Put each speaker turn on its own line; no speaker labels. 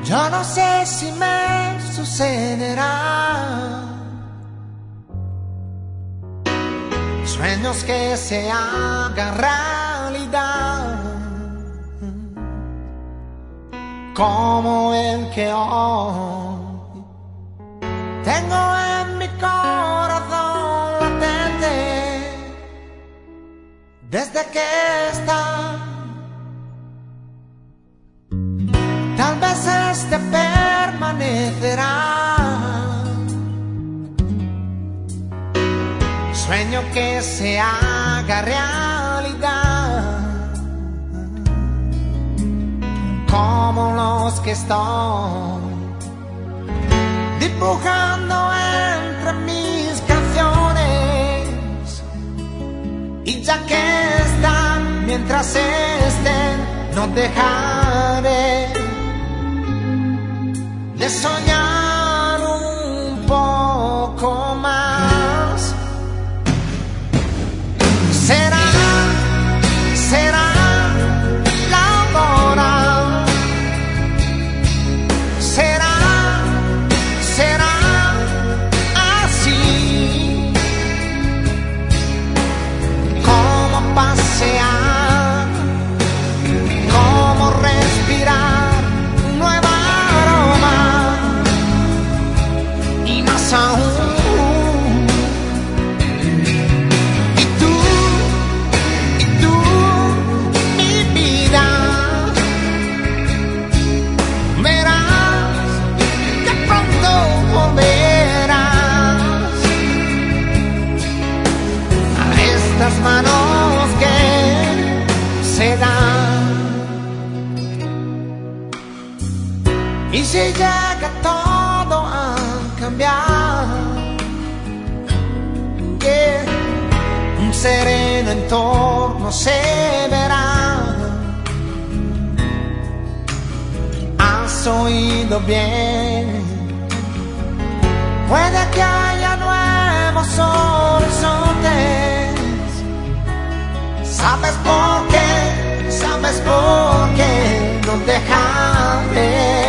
Yo no sé si me sucederá. Sueños que se hagan realidad, como el que hoy tengo en mi corazón latente, desde que está. Tal vez este permanecerá. Sueño que se haga realidad, como los que estoy dibujando entre mis canciones. Y ya que están, mientras estén, no dejaré de soñar un poco más. Será la hora, será así, como pasear, como respirar un nuevo aroma, y más aún. Manos que se dan, y si llega todo a cambiar, que un sereno entorno se verá. Has oído bien, puede que haya nuevos horizontes. ¿Sabes por qué? ¿Sabes por qué no dejaré